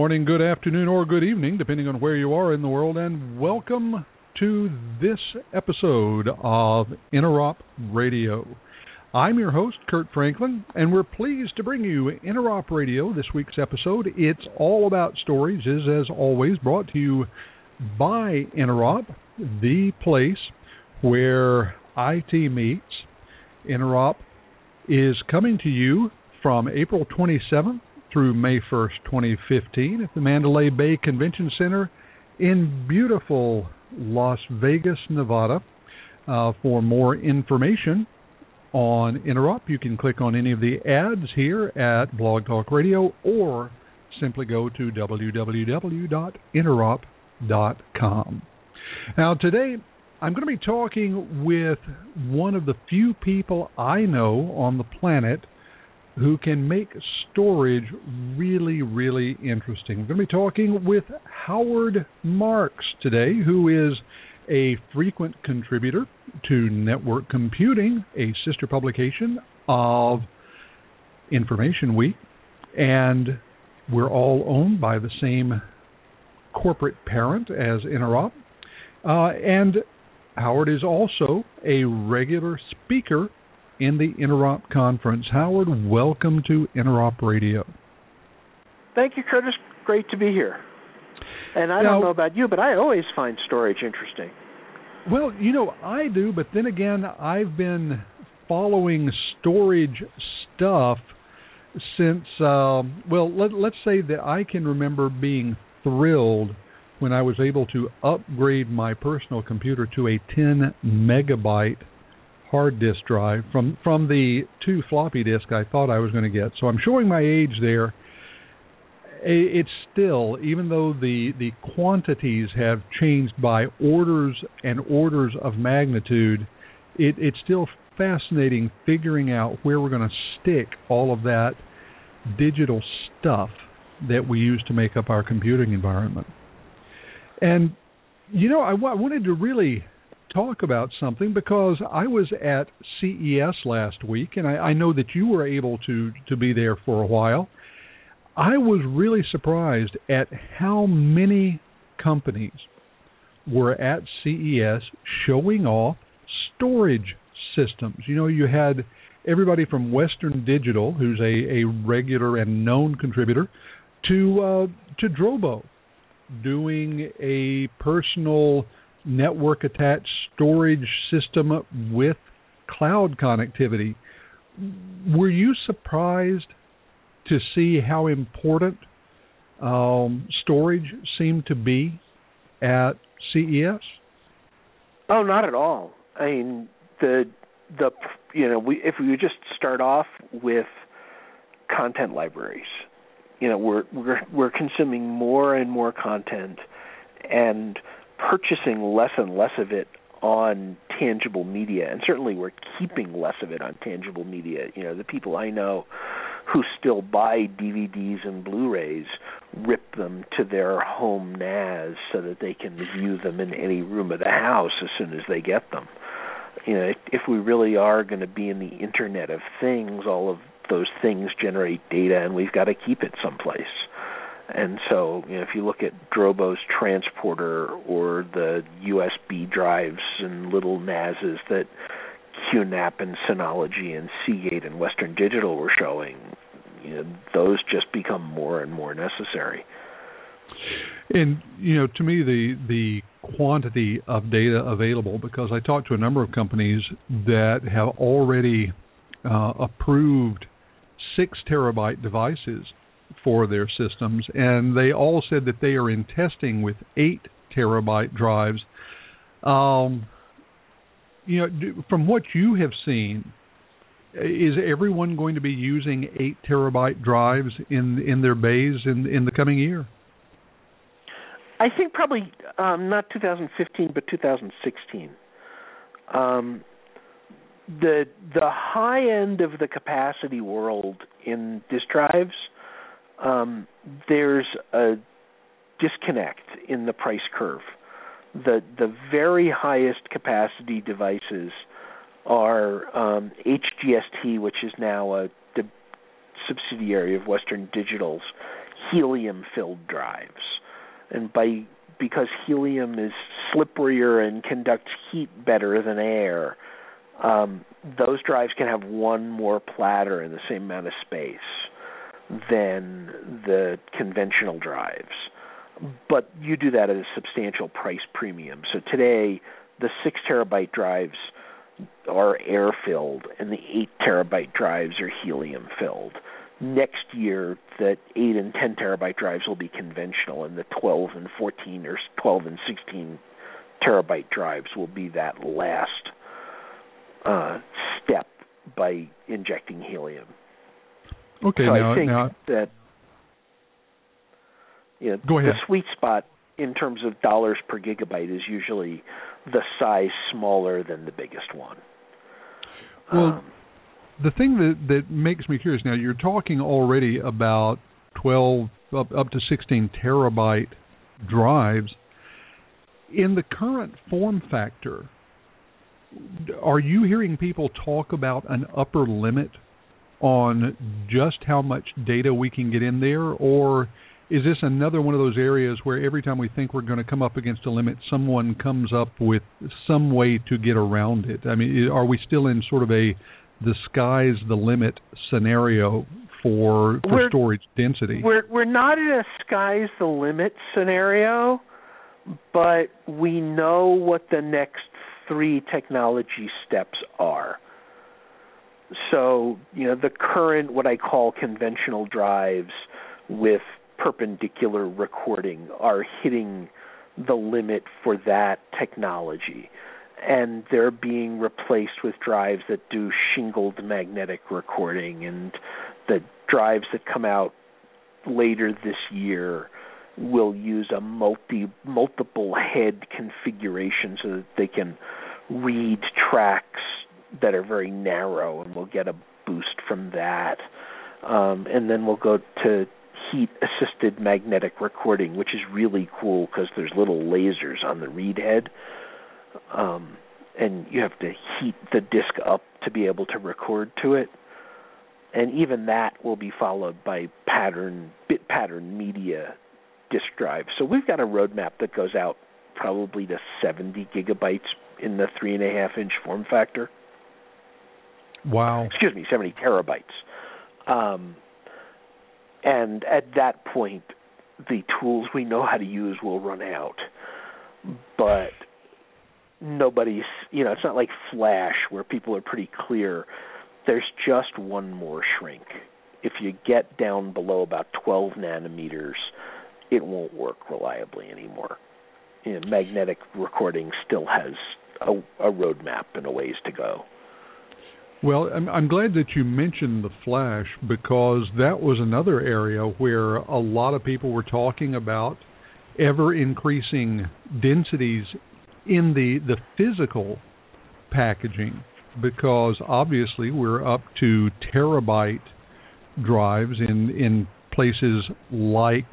morning, good afternoon, or good evening, depending on where you are in the world, and welcome to this episode of Interop Radio. I'm your host, Kurt Franklin, and we're pleased to bring you Interop Radio, this week's episode. It's all about stories, is as always brought to you by Interop, the place where IT meets. Interop is coming to you from April 27th through May 1st, 2015 at the Mandalay Bay Convention Center in beautiful Las Vegas, Nevada. For more information on Interop, you can click on any of the ads here at Blog Talk Radio or simply go to www.interop.com. Now, today, I'm going to be talking with one of the few people I know on the planet who can make storage really, really interesting. We're going to be talking with Howard Marks today, who is a frequent contributor to Network Computing, a sister publication of Information Week, and we're all owned by the same corporate parent as Interop. And Howard is also a regular speaker in the Interop conference. Howard, welcome to Interop Radio. Thank you, Curtis. Great to be here. And I don't know about you, but I always find storage interesting. Well, you know, I do, but then again, I've been following storage stuff since, let's say that I can remember being thrilled when I was able to upgrade my personal computer to a 10 megabyte hard disk drive from the 2 floppy disk I thought I was going to get. So I'm showing my age there. It's still, even though the quantities have changed by orders and orders of magnitude, it's still fascinating figuring out where we're going to stick all of that digital stuff that we use to make up our computing environment. And, you know, I wanted to really talk about something because I was at CES last week, and I know that you were able to be there for a while. I was really surprised at how many companies were at CES showing off storage systems. You know, you had everybody from Western Digital, who's a regular and known contributor, to Drobo, doing a personal network-attached storage system with cloud connectivity. Were you surprised to see how important storage seemed to be at CES? Oh, not at all. I mean, if we would just start off with content libraries, you know, we're consuming more and more content and purchasing less and less of it on tangible media, and certainly we're keeping less of it on tangible media. You know, the people I know who still buy DVDs and Blu-rays rip them to their home NAS so that they can view them in any room of the house as soon as they get them. You know, if we really are going to be in the Internet of Things, all of those things generate data, and we've got to keep it someplace. And so, you know, if you look at Drobo's transporter or the USB drives and little NASs that QNAP and Synology and Seagate and Western Digital were showing, you know, those just become more and more necessary. And, you know, to me, the quantity of data available, because I talked to a number of companies that have already approved 6 terabyte devices for their systems, and they all said that they are in testing with 8 terabyte drives. You know, from what you have seen, is everyone going to be using 8 terabyte drives in their bays in the coming year? I think probably not 2015, but 2016. The high end of the capacity world in disk drives, there's a disconnect in the price curve. The very highest capacity devices are HGST, which is now a subsidiary of Western Digital's helium-filled drives. And because helium is slipperier and conducts heat better than air, those drives can have one more platter in the same amount of space than the conventional drives. But you do that at a substantial price premium. So today, the 6 terabyte drives are air-filled, and the 8 terabyte drives are helium-filled. Next year, the 8 and 10 terabyte drives will be conventional, and the 12 and 14 or 12 and 16 terabyte drives will be that last step by injecting helium. Okay, so now, I think that go ahead. The sweet spot in terms of dollars per gigabyte is usually the size smaller than the biggest one. Well, the thing that makes me curious now, you're talking already about 12 up to 16 terabyte drives. In the current form factor, are you hearing people talk about an upper limit on just how much data we can get in there, or is this another one of those areas where every time we think we're going to come up against a limit, someone comes up with some way to get around it? I mean, are we still in sort of the sky's the limit scenario for storage density? We're not in a sky's the limit scenario, but we know what the next 3 technology steps are. So, the current, what I call conventional drives with perpendicular recording are hitting the limit for that technology. And they're being replaced with drives that do shingled magnetic recording, and the drives that come out later this year will use a multiple head configuration so that they can read tracks that are very narrow, and we'll get a boost from that. And then we'll go to heat-assisted magnetic recording, which is really cool because there's little lasers on the read head. And you have to heat the disk up to be able to record to it. And even that will be followed by bit pattern media disk drive. So we've got a roadmap that goes out probably to 70 gigabytes in the 3.5-inch form factor. Wow. 70 terabytes. And at that point, the tools we know how to use will run out. But it's not like Flash where people are pretty clear. There's just one more shrink. If you get down below about 12 nanometers, it won't work reliably anymore. Magnetic recording still has a roadmap and a ways to go. Well, I'm glad that you mentioned the Flash, because that was another area where a lot of people were talking about ever-increasing densities in the physical packaging, because obviously we're up to terabyte drives in places like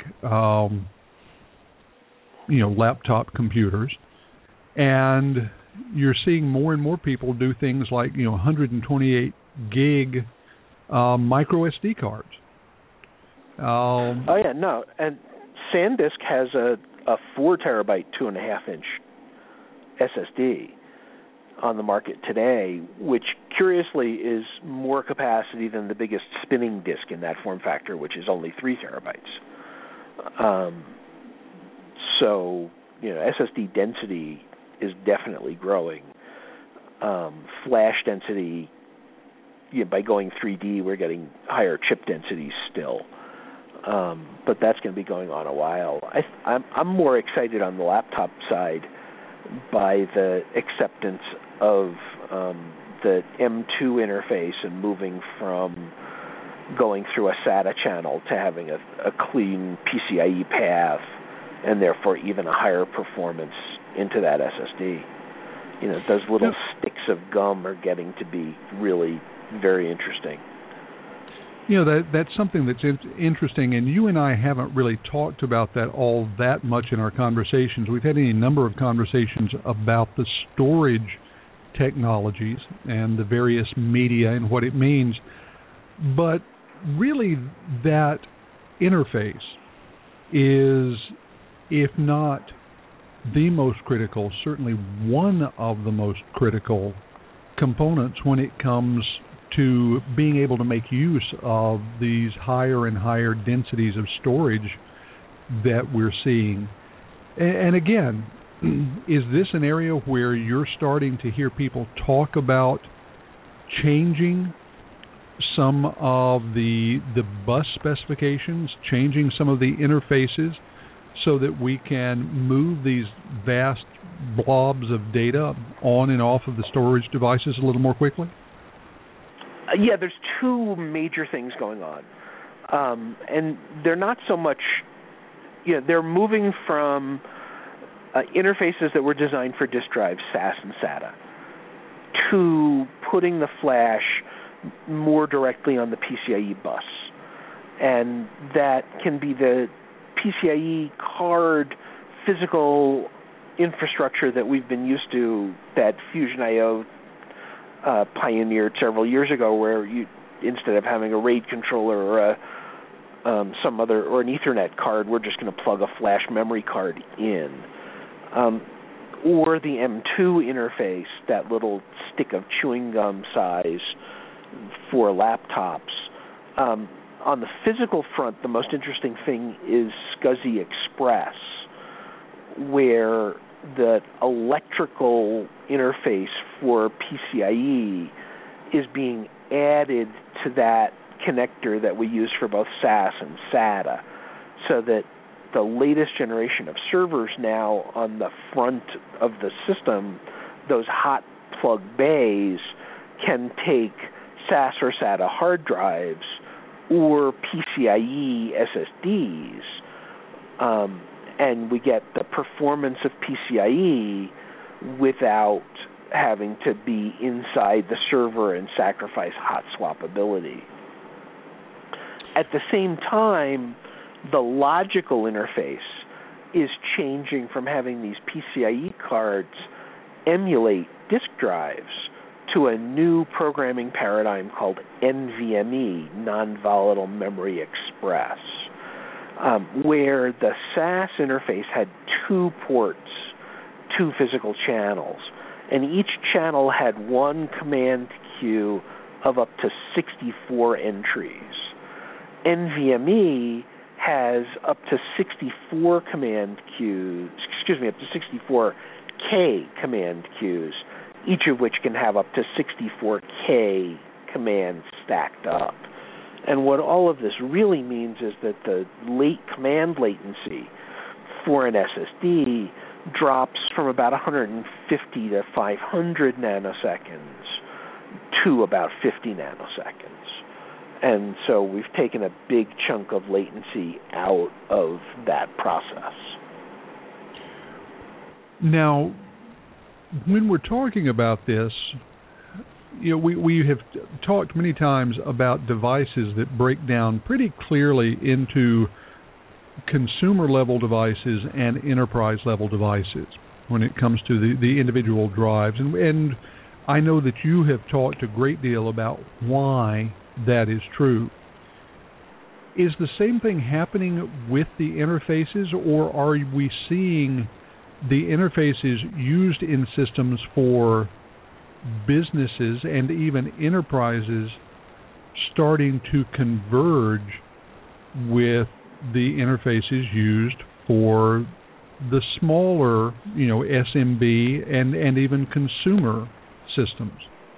laptop computers, and you're seeing more and more people do things like 128 gig micro SD cards. And SanDisk has a 4 terabyte 2.5-inch SSD on the market today, which curiously is more capacity than the biggest spinning disk in that form factor, which is only 3 terabytes. So SSD density is definitely growing. Flash density, by going 3D, we're getting higher chip densities still. But that's going to be going on a while. I'm more excited on the laptop side by the acceptance of the M2 interface and moving from going through a SATA channel to having a clean PCIe path, and therefore even a higher performance into that SSD. Those little sticks of gum are getting to be really very interesting. That's something that's interesting, and you and I haven't really talked about that all that much in our conversations. We've had any number of conversations about the storage technologies and the various media and what it means, but really that interface is, if not the most critical, certainly one of the most critical components when it comes to being able to make use of these higher and higher densities of storage that we're seeing. And again, is this an area where you're starting to hear people talk about changing some of the bus specifications, changing some of the interfaces so that we can move these vast blobs of data on and off of the storage devices a little more quickly? Yeah, there's two major things going on. And they're not so much, they're moving from interfaces that were designed for disk drives, SAS and SATA, to putting the flash more directly on the PCIe bus. And that can be the PCIe card physical infrastructure that we've been used to, that Fusion IO pioneered several years ago, where you, instead of having a RAID controller or some other, or an Ethernet card, we're just going to plug a flash memory card in. Or the M2 interface, that little stick of chewing gum size for laptops. On the physical front, the most interesting thing is SCSI Express, where the electrical interface for PCIe is being added to that connector that we use for both SAS and SATA, so that the latest generation of servers now on the front of the system, those hot plug bays, can take SAS or SATA hard drives or PCIe SSDs, and we get the performance of PCIe without having to be inside the server and sacrifice hot swappability. At the same time, the logical interface is changing from having these PCIe cards emulate disk drives to a new programming paradigm called NVMe, Non-Volatile Memory Express, where the SAS interface had 2 ports, 2 physical channels, and each channel had one command queue of up to 64 entries. NVMe has up to 64 command queues, up to 64K command queues, each of which can have up to 64K commands stacked up. And what all of this really means is that the command latency for an SSD drops from about 150 to 500 nanoseconds to about 50 nanoseconds. And so we've taken a big chunk of latency out of that process. Now, when we're talking about this, we have talked many times about devices that break down pretty clearly into consumer-level devices and enterprise-level devices when it comes to the individual drives. And I know that you have talked a great deal about why that is true. Is the same thing happening with the interfaces, or are we seeing the interfaces used in systems for businesses and even enterprises starting to converge with the interfaces used for the smaller, SMB and even consumer systems?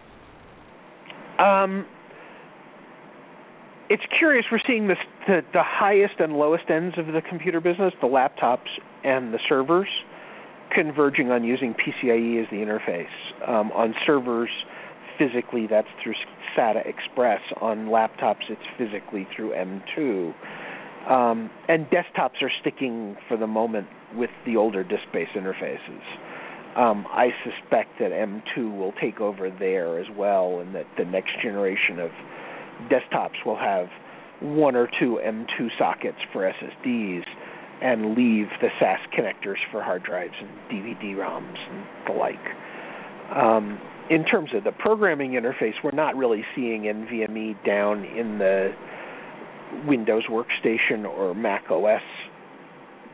It's curious. We're seeing the highest and lowest ends of the computer business, the laptops and the servers, converging on using PCIe as the interface. On servers, physically, that's through SATA Express. On laptops, it's physically through M2. And desktops are sticking, for the moment, with the older disk-based interfaces. I suspect that M2 will take over there as well, and that the next generation of desktops will have 1 or 2 M2 sockets for SSDs and leave the SAS connectors for hard drives and DVD-ROMs and the like. In terms of the programming interface, we're not really seeing NVMe down in the Windows workstation or Mac OS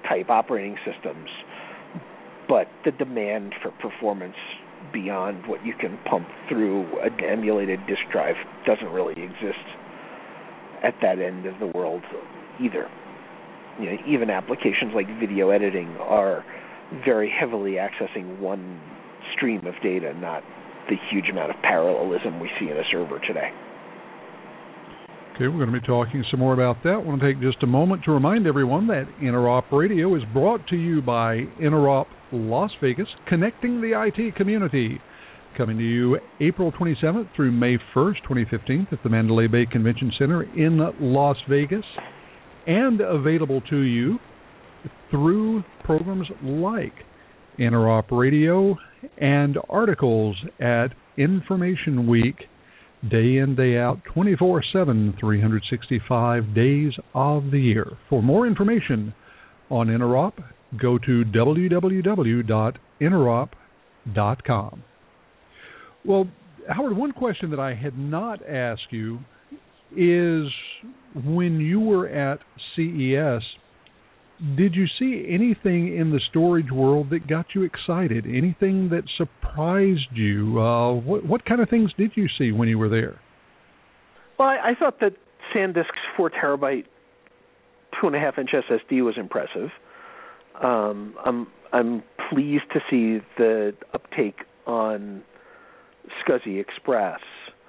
type operating systems, but the demand for performance beyond what you can pump through an emulated disk drive doesn't really exist at that end of the world either. Even applications like video editing are very heavily accessing one stream of data, not the huge amount of parallelism we see in a server today. Okay, we're going to be talking some more about that. I want to take just a moment to remind everyone that Interop Radio is brought to you by Interop Las Vegas, connecting the IT community. Coming to you April 27th through May 1st, 2015 at the Mandalay Bay Convention Center in Las Vegas, and available to you through programs like Interop Radio and articles at Information Week, day in, day out, 24/7, 365 days of the year. For more information on Interop, go to www.interop.com. Well, Howard, one question that I had not asked you is, when you were at CES, did you see anything in the storage world that got you excited? Anything that surprised you? What kind of things did you see when you were there? Well, I thought that SanDisk's 4 terabyte, 2.5-inch SSD was impressive. I'm pleased to see the uptake on SCSI Express.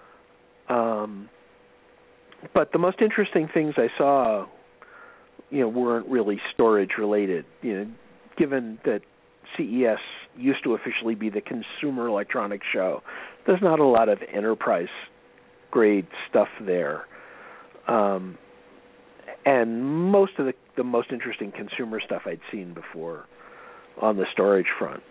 But the most interesting things I saw, weren't really storage related. Given that CES used to officially be the Consumer Electronics Show, there's not a lot of enterprise grade stuff there. And most of the most interesting consumer stuff I'd seen before on the storage front.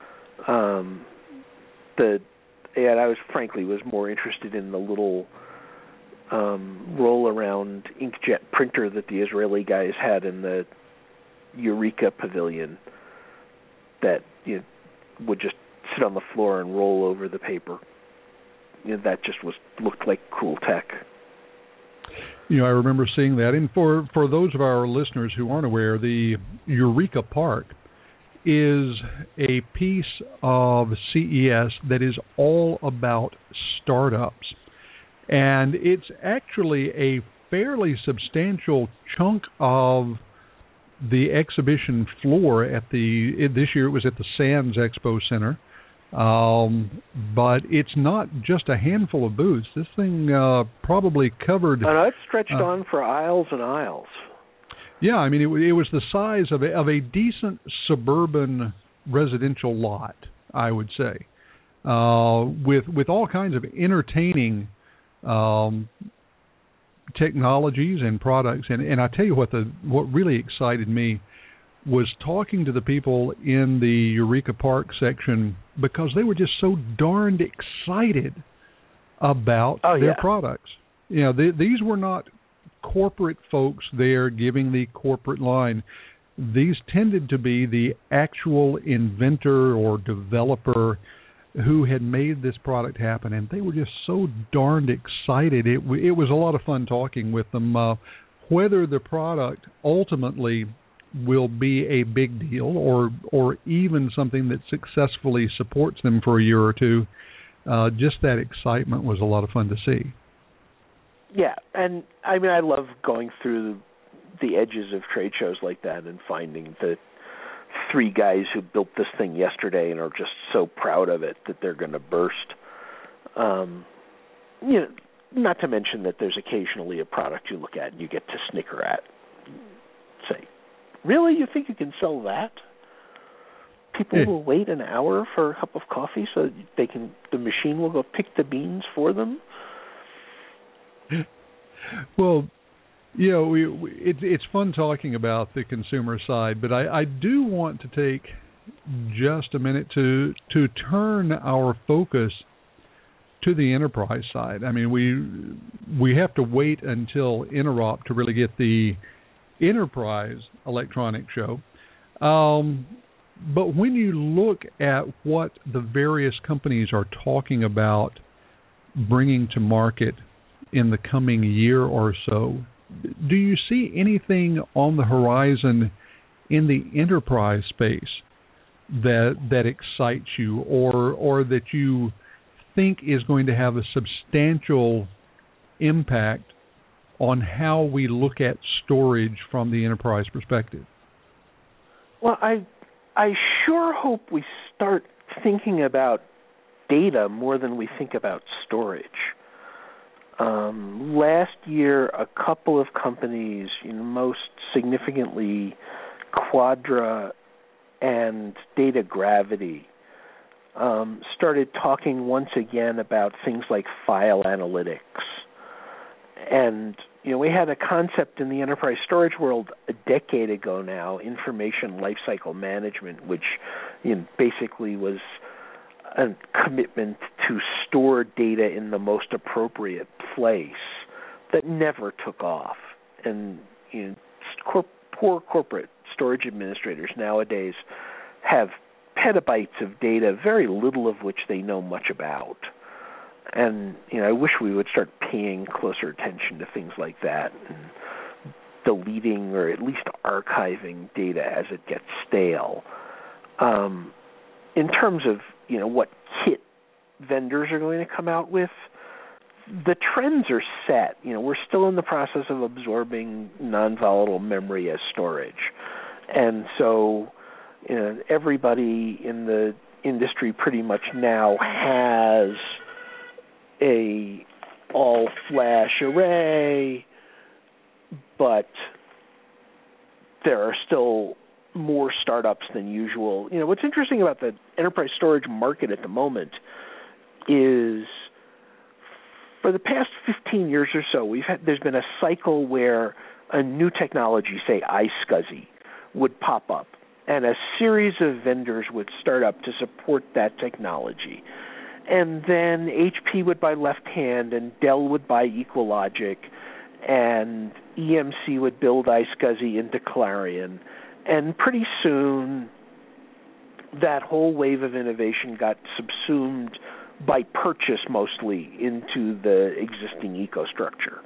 I was more interested in the little roll-around inkjet printer that the Israeli guys had in the Eureka Pavilion that would just sit on the floor and roll over the paper. That just looked like cool tech. I remember seeing that. And for those of our listeners who aren't aware, the Eureka Park is a piece of CES that is all about startups. And it's actually a fairly substantial chunk of the exhibition floor this year it was at the Sands Expo Center. But it's not just a handful of booths. This thing probably covered... it stretched on for aisles and aisles. Yeah, I mean, it was the size of a decent suburban residential lot, I would say, with all kinds of entertaining technologies and products. And I tell you what really excited me was talking to the people in the Eureka Park section, because they were just so darned excited about their products. These were not corporate folks there giving the corporate line. These tended to be the actual inventor or developer who had made this product happen, and they were just so darned excited. It was a lot of fun talking with them. Whether the product ultimately will be a big deal or even something that successfully supports them for a year or two, just that excitement was a lot of fun to see. Yeah, and I mean, I love going through the edges of trade shows like that and finding the 3 guys who built this thing yesterday and are just so proud of it that they're going to burst. Not to mention that there's occasionally a product you look at and you get to snicker at. Say, really? You think you can sell that? People will wait an hour for a cup of coffee so the machine will go pick the beans for them? Well, it's fun talking about the consumer side, but I do want to take just a minute to turn our focus to the enterprise side. I mean, we have to wait until Interop to really get the enterprise electronics show. But when you look at what the various companies are talking about bringing to market in the coming year or so, do you see anything on the horizon in the enterprise space that excites you, or that you think is going to have a substantial impact on how we look at storage from the enterprise perspective? Well, I sure hope we start thinking about data more than we think about storage. Last year, a couple of companies, most significantly Quadra and Data Gravity, started talking once again about things like file analytics. And we had a concept in the enterprise storage world a decade ago now, information lifecycle management, which basically was a commitment to store data in the most appropriate place, that never took off. And poor corporate storage administrators nowadays have petabytes of data, very little of which they know much about. And I wish we would start paying closer attention to things like that, and deleting or at least archiving data as it gets stale. In terms of what kit vendors are going to come out with, the trends are set. We're still in the process of absorbing non-volatile memory as storage, and so everybody in the industry pretty much now has a all-flash array, but there are still more startups than usual. What's interesting about the enterprise storage market at the moment is, for the past 15 years or so, there's been a cycle where a new technology, say iSCSI, would pop up, and a series of vendors would start up to support that technology. And then HP would buy Left Hand, and Dell would buy EqualLogic, and EMC would build iSCSI into Clarion. And pretty soon, that whole wave of innovation got subsumed by purchase mostly into the existing ecostructure.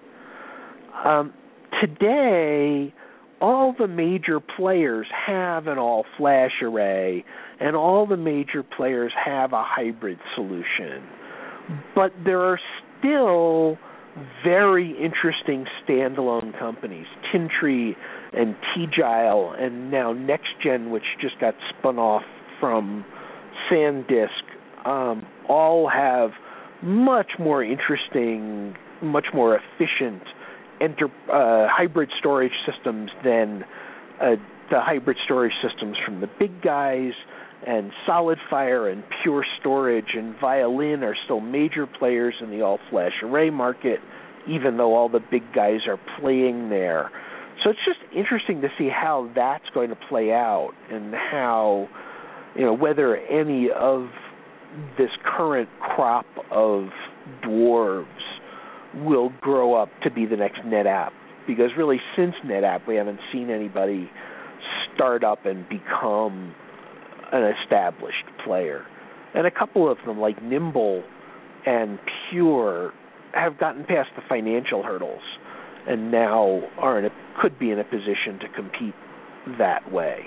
Today, all the major players have an all-flash array, and all the major players have a hybrid solution. But there are still very interesting standalone companies, Tintree and Tegile, and now NextGen, which just got spun off from SanDisk, all have much more interesting, much more efficient hybrid storage systems than the hybrid storage systems from the big guys. And SolidFire and Pure Storage and Violin are still major players in the all-flash array market, even though all the big guys are playing there. So it's just interesting to see how that's going to play out, and how, whether any of this current crop of dwarves will grow up to be the next NetApp. Because really, since NetApp, we haven't seen anybody start up and become an established player. And a couple of them, like Nimble and Pure, have gotten past the financial hurdles and now could be in a position to compete that way.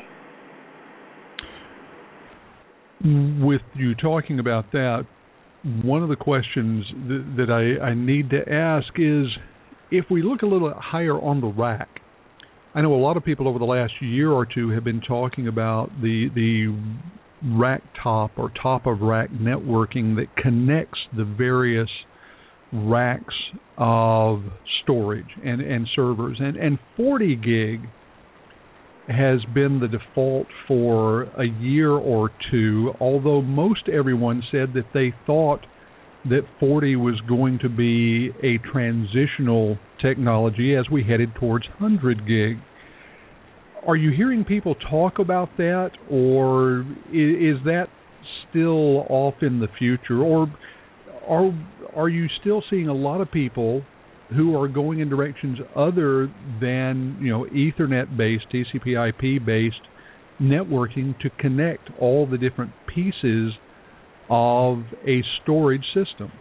With you talking about that, one of the questions that I need to ask is, if we look a little higher on the rack, I know a lot of people over the last year or two have been talking about the rack top or top of rack networking that connects the various racks of storage and servers. And 40 gig has been the default for a year or two, although most everyone said that they thought that 40 was going to be a transitional technology as we headed towards 100 gig. Are you hearing people talk about that, or is that still off in the future, or are you still seeing a lot of people who are going in directions other than Ethernet-based, TCP/IP-based networking to connect all the different pieces of a storage system?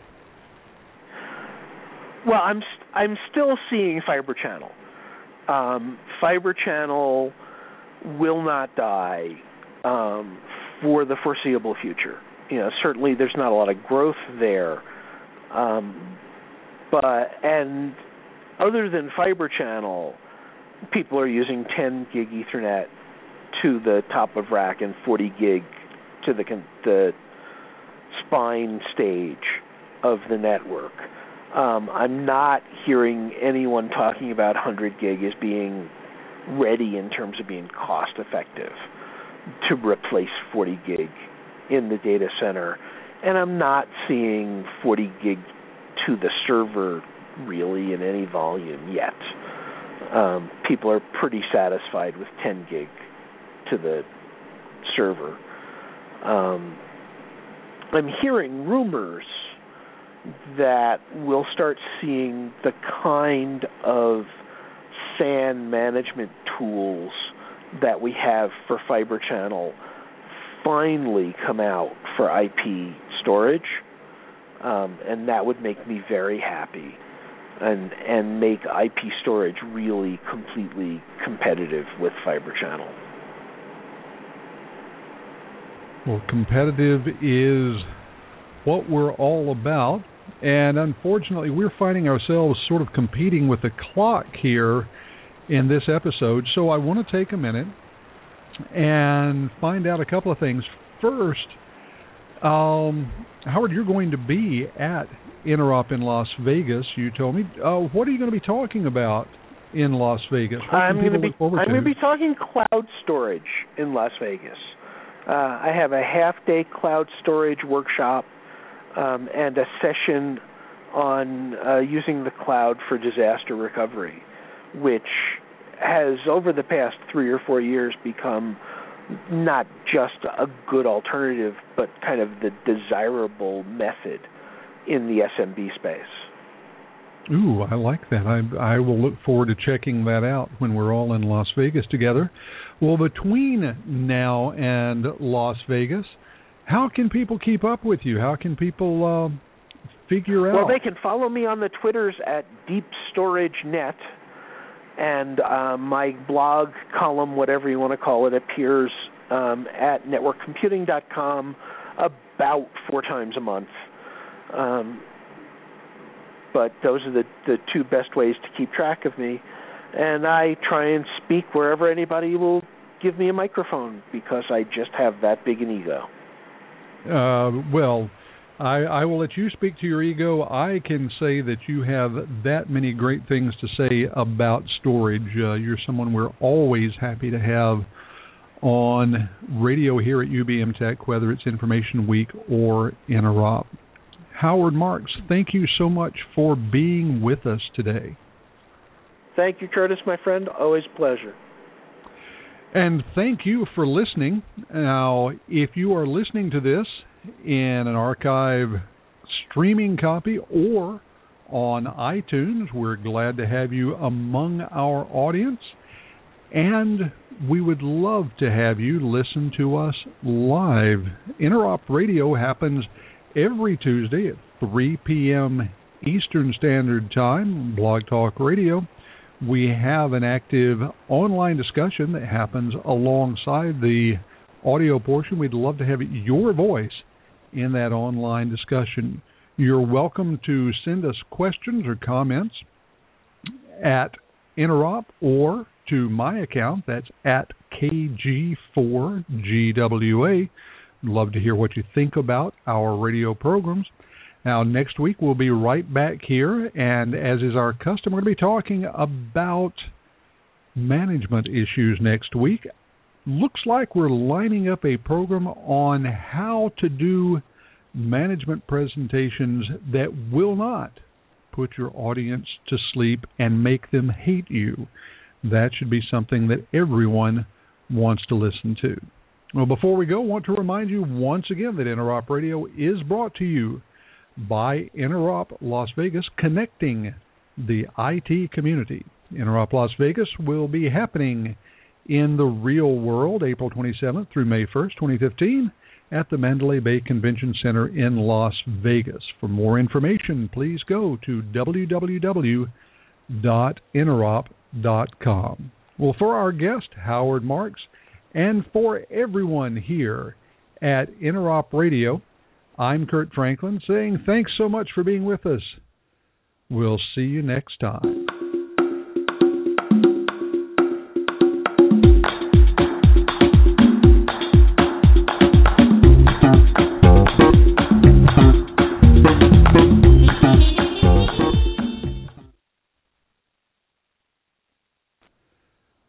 Well, I'm still seeing fiber channel. Fiber channel will not die for the foreseeable future. Certainly there's not a lot of growth there, and other than Fibre Channel, people are using 10 gig Ethernet to the top of rack and 40 gig to the spine stage of the network. I'm not hearing anyone talking about 100 gig as being ready in terms of being cost effective to replace 40 gig in the data center. And I'm not seeing 40 gig to the server really in any volume yet. People are pretty satisfied with 10 gig to the server. I'm hearing rumors that we'll start seeing the kind of SAN management tools that we have for Fibre Channel finally come out for IP storage, and that would make me very happy and make IP storage really completely competitive with Fibre Channel. Well, competitive is what we're all about, and unfortunately we're finding ourselves sort of competing with the clock here in this episode, so I want to take a minute and find out a couple of things. First, Howard, you're going to be at Interop in Las Vegas, you told me. What are you going to be talking about in Las Vegas? I'm going to be talking cloud storage in Las Vegas. I have a half-day cloud storage workshop and a session on using the cloud for disaster recovery, which has, over the past 3 or 4 years, become not just a good alternative, but kind of the desirable method in the SMB space. Ooh, I like that. I will look forward to checking that out when we're all in Las Vegas together. Well, between now and Las Vegas, how can people keep up with you? How can people figure out? Well, they can follow me on the Twitters at DeepStorageNet, and my blog column, whatever you want to call it, appears at networkcomputing.com about 4 times a month. But those are the two best ways to keep track of me. And I try and speak wherever anybody will give me a microphone, because I just have that big an ego. Well, I will let you speak to your ego. I can say that you have that many great things to say about storage. You're someone we're always happy to have on radio here at UBM Tech, whether it's Information Week or Interop. Howard Marks, thank you so much for being with us today. Thank you, Curtis, my friend. Always a pleasure. And thank you for listening. Now, if you are listening to this in an archive streaming copy or on iTunes, we're glad to have you among our audience. And we would love to have you listen to us live. Interop Radio happens every Tuesday at 3 p.m. Eastern Standard Time, Blog Talk Radio. We have an active online discussion that happens alongside the audio portion. We'd love to have your voice in that online discussion. You're welcome to send us questions or comments at Interop or to my account. That's at KG4GWA. Love to hear what you think about our radio programs. Now, next week we'll be right back here, and as is our custom, we're going to be talking about management issues next week. Looks like we're lining up a program on how to do management presentations that will not put your audience to sleep and make them hate you. That should be something that everyone wants to listen to. Well, before we go, I want to remind you once again that Interop Radio is brought to you by Interop Las Vegas, connecting the IT community. Interop Las Vegas will be happening in the real world April 27th through May 1st, 2015 at the Mandalay Bay Convention Center in Las Vegas. For more information, please go to www.interop.com. Well, for our guest, Howard Marks, and for everyone here at Interop Radio, I'm Kurt Franklin saying thanks so much for being with us. We'll see you next time.